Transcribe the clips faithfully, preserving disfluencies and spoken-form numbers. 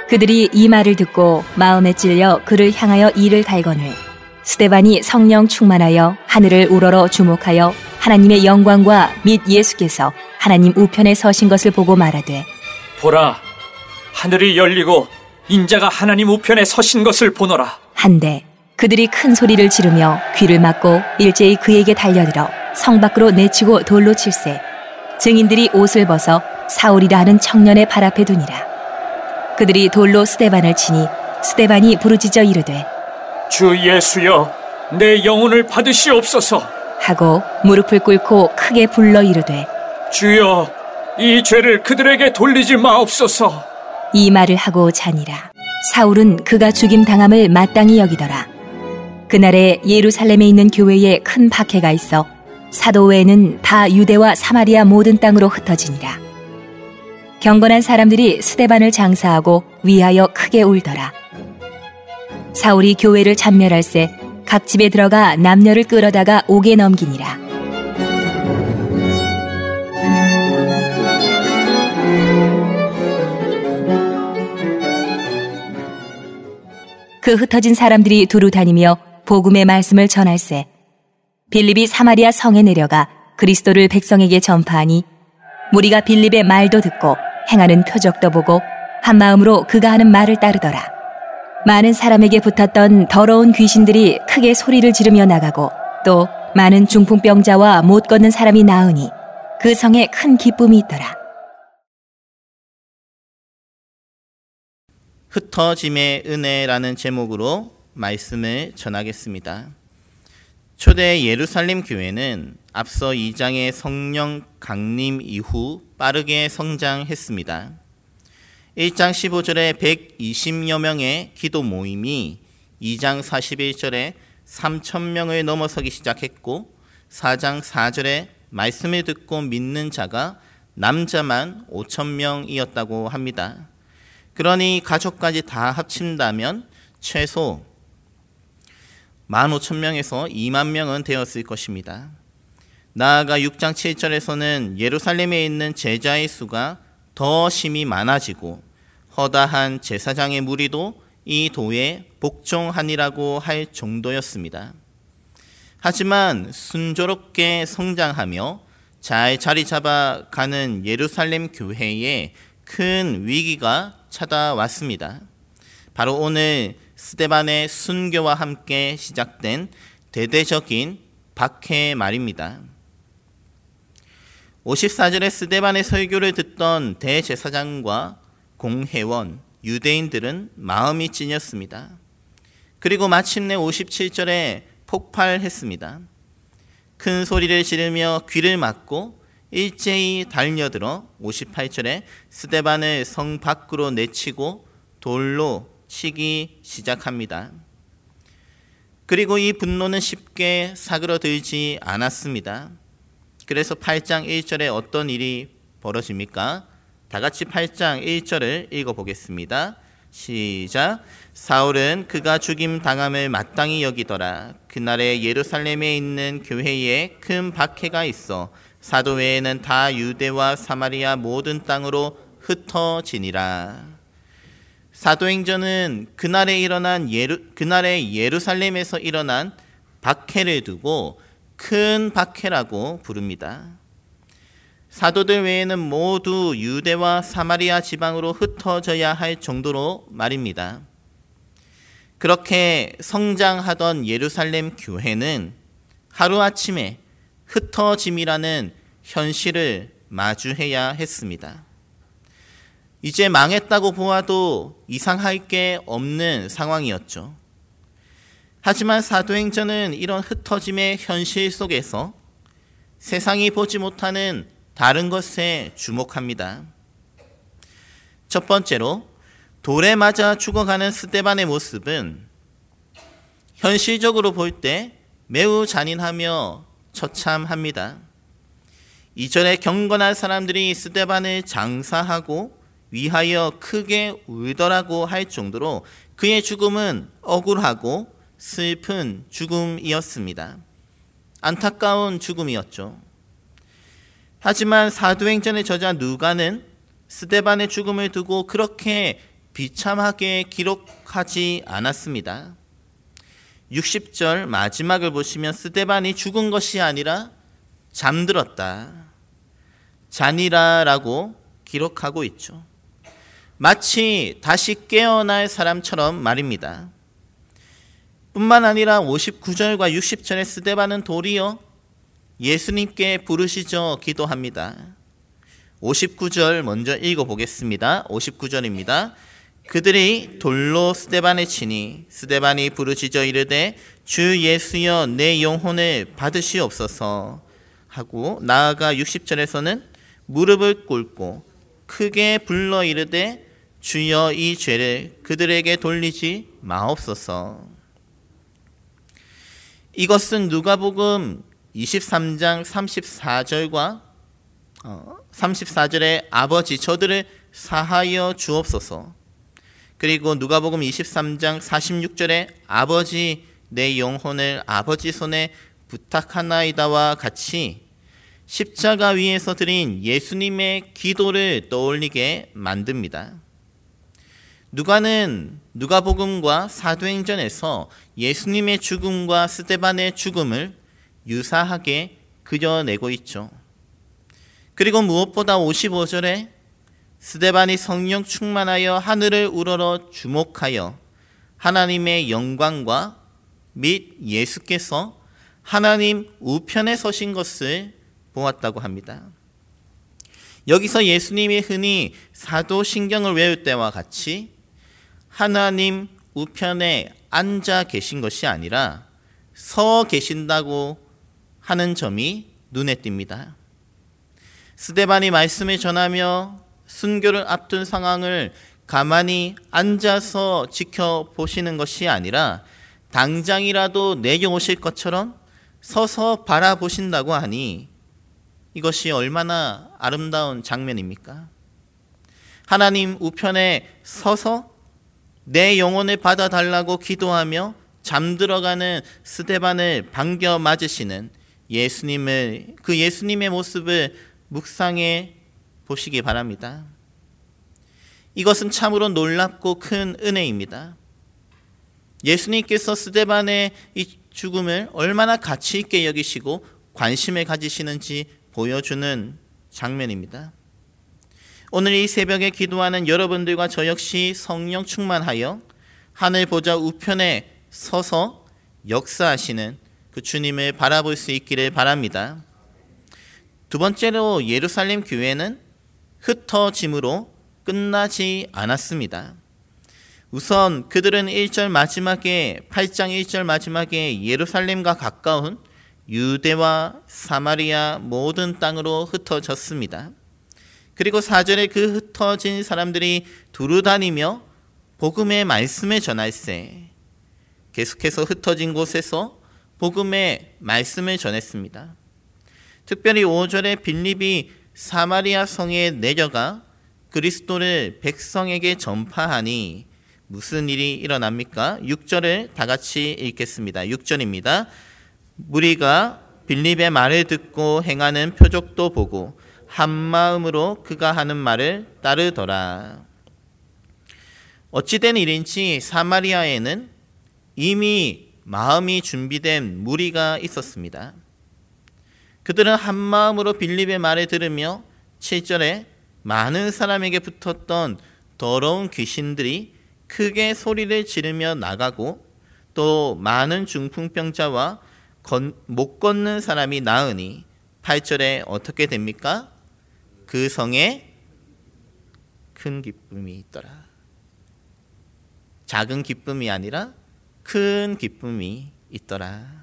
그들이 이 말을 듣고 마음에 찔려 그를 향하여 이를 갈거늘 스데반이 성령 충만하여 하늘을 우러러 주목하여 하나님의 영광과 및 예수께서 하나님 우편에 서신 것을 보고 말하되 보라, 하늘이 열리고 인자가 하나님 우편에 서신 것을 보노라 한데 그들이 큰 소리를 지르며 귀를 막고 일제히 그에게 달려들어 성 밖으로 내치고 돌로 칠세 증인들이 옷을 벗어 사울이라 하는 청년의 발 앞에 두니라. 그들이 돌로 스데반을 치니 스데반이 부르짖어 이르되 주 예수여, 내 영혼을 받으시옵소서 하고 무릎을 꿇고 크게 불러 이르되 주여, 이 죄를 그들에게 돌리지 마옵소서. 이 말을 하고 자니라. 사울은 그가 죽임 당함을 마땅히 여기더라. 그날에 예루살렘에 있는 교회에 큰 박해가 있어 사도 외에는 다 유대와 사마리아 모든 땅으로 흩어지니라. 경건한 사람들이 스데반을 장사하고 위하여 크게 울더라. 사울이 교회를 잔멸할새 각 집에 들어가 남녀를 끌어다가 옥에 넘기니라. 그 흩어진 사람들이 두루 다니며 복음의 말씀을 전할새 빌립이 사마리아 성에 내려가 그리스도를 백성에게 전파하니 무리가 빌립의 말도 듣고 행하는 표적도 보고 한 마음으로 그가 하는 말을 따르더라. 많은 사람에게 붙었던 더러운 귀신들이 크게 소리를 지르며 나가고 또 많은 중풍병자와 못 걷는 사람이 나으니 그 성에 큰 기쁨이 있더라. 흩어짐의 은혜라는 제목으로 말씀을 전하겠습니다. 초대 예루살렘 교회는 앞서 이 장의 성령 강림 이후 빠르게 성장했습니다. 일 장 십오 절에 백이십여 명의 기도 모임이 이 장 사십일 절에 삼천 명을 넘어서기 시작했고 사 장 사 절에 말씀을 듣고 믿는 자가 남자만 오천 명이었다고 합니다. 그러니 가족까지 다 합친다면 최소 만 오천 명에서 이만 명은 되었을 것입니다. 나아가 육 장 칠 절에서는 예루살렘에 있는 제자의 수가 더 심히 많아지고 허다한 제사장의 무리도 이 도에 복종하니라고 할 정도였습니다. 하지만 순조롭게 성장하며 잘 자리 잡아가는 예루살렘 교회에 큰 위기가 찾아왔습니다. 바로 오늘 스데반의 순교와 함께 시작된 대대적인 박해 말입니다. 오십사 절에 스데반의 설교를 듣던 대제사장과 공회원, 유대인들은 마음이 찡였습니다. 그리고 마침내 오십칠 절에 폭발했습니다. 큰 소리를 지르며 귀를 막고 일제히 달려들어 오십팔 절에 스데반을 성 밖으로 내치고 돌로 치기 시작합니다. 그리고 이 분노는 쉽게 사그러들지 않았습니다. 그래서 팔 장 일 절에 어떤 일이 벌어집니까? 다 같이 팔 장 일 절을 읽어보겠습니다. 시작. 사울은 그가 죽임 당함을 마땅히 여기더라. 그날에 예루살렘에 있는 교회에 큰 박해가 있어 사도 외에는 다 유대와 사마리아 모든 땅으로 흩어지니라. 사도행전은 그날에 일어난 예루, 그날에 예루살렘에서 일어난 박해를 두고 큰 박해라고 부릅니다. 사도들 외에는 모두 유대와 사마리아 지방으로 흩어져야 할 정도로 말입니다. 그렇게 성장하던 예루살렘 교회는 하루아침에 흩어짐이라는 현실을 마주해야 했습니다. 이제 망했다고 보아도 이상할 게 없는 상황이었죠. 하지만 사도행전은 이런 흩어짐의 현실 속에서 세상이 보지 못하는 다른 것에 주목합니다. 첫 번째로 돌에 맞아 죽어가는 스데반의 모습은 현실적으로 볼 때 매우 잔인하며 처참합니다. 이 절에 경건한 사람들이 스데반을 장사하고 위하여 크게 울더라고 할 정도로 그의 죽음은 억울하고 슬픈 죽음이었습니다. 안타까운 죽음이었죠. 하지만 사도행전의 저자 누가는 스데반의 죽음을 두고 그렇게 비참하게 기록하지 않았습니다. 육십 절 마지막을 보시면 스데반이 죽은 것이 아니라 잠들었다, 자니라라고 기록하고 있죠. 마치 다시 깨어날 사람처럼 말입니다. 뿐만 아니라 오십구 절과 육십 절의 스데반은 도리어 예수님께 부르시죠 기도합니다. 오십구 절 먼저 읽어보겠습니다. 오십구 절입니다. 그들이 돌로 스데반에 치니 스데반이 부르짖어 이르되 주 예수여 내 영혼을 받으시옵소서 하고, 나아가 육십 절에서는 무릎을 꿇고 크게 불러 이르되 주여 이 죄를 그들에게 돌리지 마옵소서. 이것은 누가복음 이십삼 장 삼십사 절과 삼십사 절에 아버지 저들을 사하여 주옵소서, 그리고 누가복음 이십삼 장 사십육 절에 아버지 내 영혼을 아버지 손에 부탁하나이다와 같이 십자가 위에서 드린 예수님의 기도를 떠올리게 만듭니다. 누가는 누가복음과 사도행전에서 예수님의 죽음과 스데반의 죽음을 유사하게 그려내고 있죠. 그리고 무엇보다 오십오 절에 스데반이 성령 충만하여 하늘을 우러러 주목하여 하나님의 영광과 및 예수께서 하나님 우편에 서신 것을 보았다고 합니다. 여기서 예수님이 흔히 사도신경을 외울 때와 같이 하나님 우편에 앉아 계신 것이 아니라 서 계신다고 하는 점이 눈에 띕니다. 스데반이 말씀을 전하며 순교를 앞둔 상황을 가만히 앉아서 지켜보시는 것이 아니라 당장이라도 내려오실 것처럼 서서 바라보신다고 하니 이것이 얼마나 아름다운 장면입니까? 하나님 우편에 서서 내 영혼을 받아달라고 기도하며 잠들어가는 스데반을 반겨 맞으시는 예수님을, 그 예수님의 모습을 묵상해 보시기 바랍니다. 이것은 참으로 놀랍고 큰 은혜입니다. 예수님께서 스데반의 이 죽음을 얼마나 가치 있게 여기시고 관심을 가지시는지 보여주는 장면입니다. 오늘 이 새벽에 기도하는 여러분들과 저 역시 성령 충만하여 하늘 보좌 우편에 서서 역사하시는 그 주님을 바라볼 수 있기를 바랍니다. 두 번째로 예루살렘 교회는 흩어짐으로 끝나지 않았습니다. 우선 그들은 일 절 마지막에 팔 장 일 절 마지막에 예루살렘과 가까운 유대와 사마리아 모든 땅으로 흩어졌습니다. 그리고 사 절에 그 흩어진 사람들이 두루 다니며 복음의 말씀을 전할세, 계속해서 흩어진 곳에서 복음의 말씀을 전했습니다. 특별히 오 절에 빌립이 사마리아 성에 내려가 그리스도를 백성에게 전파하니 무슨 일이 일어납니까? 육 절을 다 같이 읽겠습니다. 육 절입니다. 무리가 빌립의 말을 듣고 행하는 표적도 보고 한 마음으로 그가 하는 말을 따르더라. 어찌된 일인지 사마리아에는 이미 마음이 준비된 무리가 있었습니다. 그들은 한 마음으로 빌립의 말을 들으며 칠 절에 많은 사람에게 붙었던 더러운 귀신들이 크게 소리를 지르며 나가고 또 많은 중풍병자와 건, 못 걷는 사람이 나으니 팔 절에 어떻게 됩니까? 그 성에 큰 기쁨이 있더라. 작은 기쁨이 아니라 큰 기쁨이 있더라.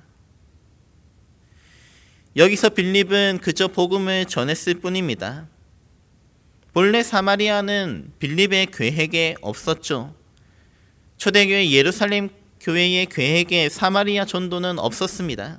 여기서 빌립은 그저 복음을 전했을 뿐입니다. 본래 사마리아는 빌립의 계획에 없었죠. 초대교회 예루살렘 교회의 계획에 사마리아 전도는 없었습니다.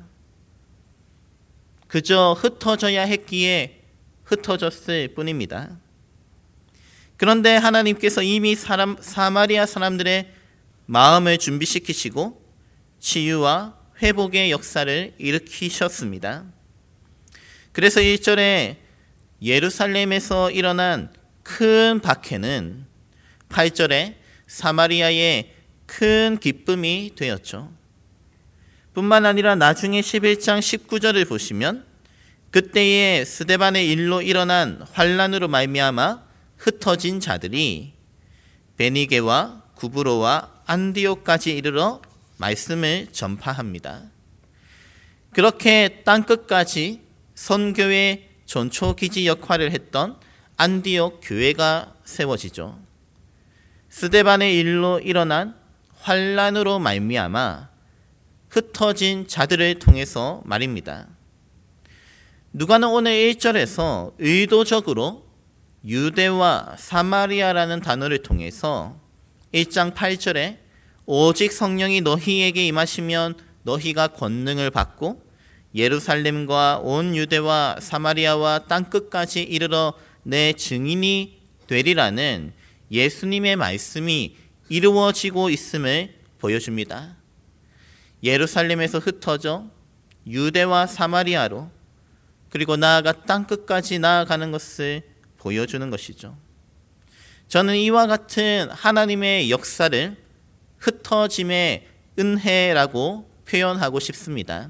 그저 흩어져야 했기에 흩어졌을 뿐입니다. 그런데 하나님께서 이미 사람, 사마리아 사람들의 마음을 준비시키시고 치유와 회복의 역사를 일으키셨습니다. 그래서 일 절에 예루살렘에서 일어난 큰 박해는 팔 절에 사마리아의 큰 기쁨이 되었죠. 뿐만 아니라 나중에 십일 장 십구 절을 보시면 그때에 스데반의 일로 일어난 환란으로 말미암아 흩어진 자들이 베니게와 구브로와 안디옥까지 이르러 말씀을 전파합니다. 그렇게 땅끝까지 선교의 전초기지 역할을 했던 안디옥 교회가 세워지죠. 스데반의 일로 일어난 환란으로 말미암아 흩어진 자들을 통해서 말입니다. 누가는 오늘 일 절에서 의도적으로 유대와 사마리아라는 단어를 통해서 일 장 팔 절에 오직 성령이 너희에게 임하시면 너희가 권능을 받고 예루살렘과 온 유대와 사마리아와 땅끝까지 이르러 내 증인이 되리라는 예수님의 말씀이 이루어지고 있음을 보여줍니다. 예루살렘에서 흩어져 유대와 사마리아로 그리고 나아가 땅끝까지 나아가는 것을 보여주는 것이죠. 저는 이와 같은 하나님의 역사를 흩어짐의 은혜라고 표현하고 싶습니다.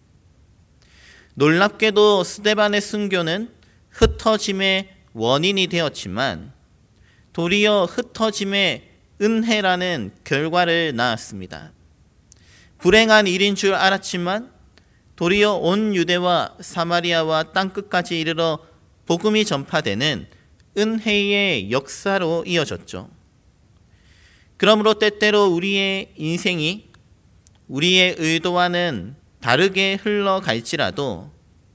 놀랍게도 스데반의 순교는 흩어짐의 원인이 되었지만 도리어 흩어짐의 은혜라는 결과를 낳았습니다. 불행한 일인 줄 알았지만 도리어 온 유대와 사마리아와 땅끝까지 이르러 복음이 전파되는 은혜의 역사로 이어졌죠. 그러므로 때때로 우리의 인생이 우리의 의도와는 다르게 흘러갈지라도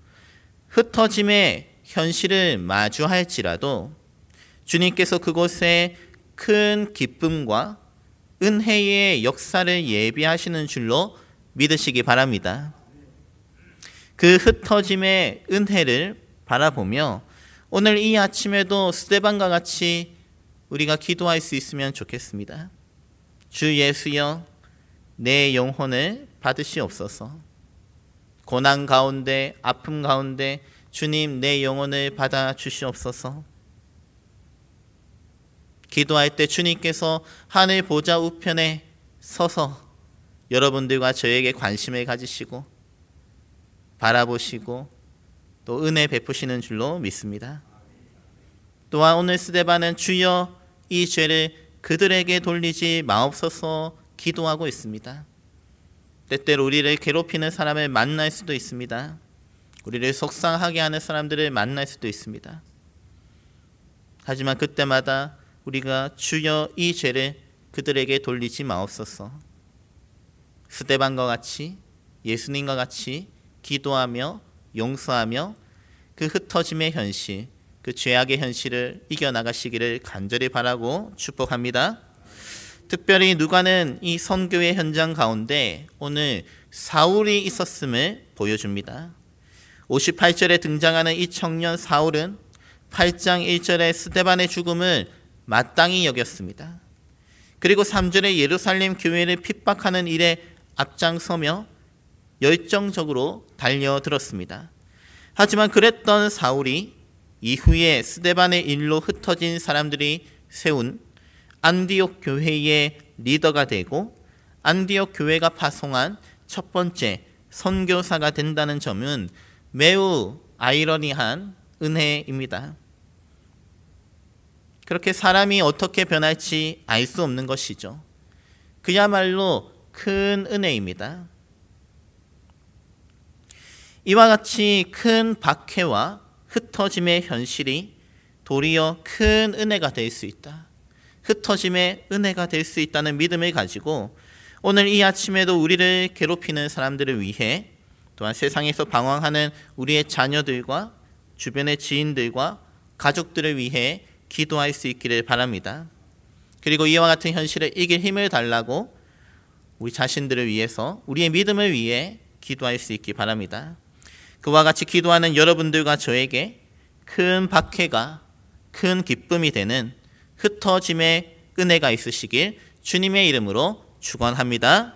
흩어짐의 현실을 마주할지라도 주님께서 그곳에 큰 기쁨과 은혜의 역사를 예비하시는 줄로 믿으시기 바랍니다. 그 흩어짐의 은혜를 바라보며 오늘 이 아침에도 스데반과 같이 우리가 기도할 수 있으면 좋겠습니다. 주 예수여, 내 영혼을 받으시옵소서. 고난 가운데, 아픔 가운데 주님 내 영혼을 받아 주시옵소서. 기도할 때 주님께서 하늘 보좌 우편에 서서 여러분들과 저에게 관심을 가지시고 바라보시고 또 은혜 베푸시는 줄로 믿습니다. 또한 오늘 스데반은 주여 이 죄를 그들에게 돌리지 마옵소서 기도하고 있습니다. 때때로 우리를 괴롭히는 사람을 만날 수도 있습니다. 우리를 속상하게 하는 사람들을 만날 수도 있습니다. 하지만 그때마다 우리가 주여 이 죄를 그들에게 돌리지 마옵소서. 스데반과 같이 예수님과 같이 기도하며 용서하며 그 흩어짐의 현실, 그 죄악의 현실을 이겨나가시기를 간절히 바라고 축복합니다. 특별히 누가는 이 선교의 현장 가운데 오늘 사울이 있었음을 보여줍니다. 오십팔 절에 등장하는 이 청년 사울은 팔 장 일 절에 스데반의 죽음을 마땅히 여겼습니다. 그리고 삼 절에 예루살렘 교회를 핍박하는 일에 앞장서며 열정적으로 달려들었습니다. 하지만 그랬던 사울이 이후에 스데반의 일로 흩어진 사람들이 세운 안디옥 교회의 리더가 되고 안디옥 교회가 파송한 첫 번째 선교사가 된다는 점은 매우 아이러니한 은혜입니다. 그렇게 사람이 어떻게 변할지 알 수 없는 것이죠. 그야말로 큰 은혜입니다. 이와 같이 큰 박해와 흩어짐의 현실이 도리어 큰 은혜가 될 수 있다. 흩어짐의 은혜가 될 수 있다는 믿음을 가지고 오늘 이 아침에도 우리를 괴롭히는 사람들을 위해 또한 세상에서 방황하는 우리의 자녀들과 주변의 지인들과 가족들을 위해 기도할 수 있기를 바랍니다. 그리고 이와 같은 현실을 이길 힘을 달라고 우리 자신들을 위해서 우리의 믿음을 위해 기도할 수 있기 바랍니다. 그와 같이 기도하는 여러분들과 저에게 큰 박해가 큰 기쁨이 되는 흩어짐의 은혜가 있으시길 주님의 이름으로 축원합니다.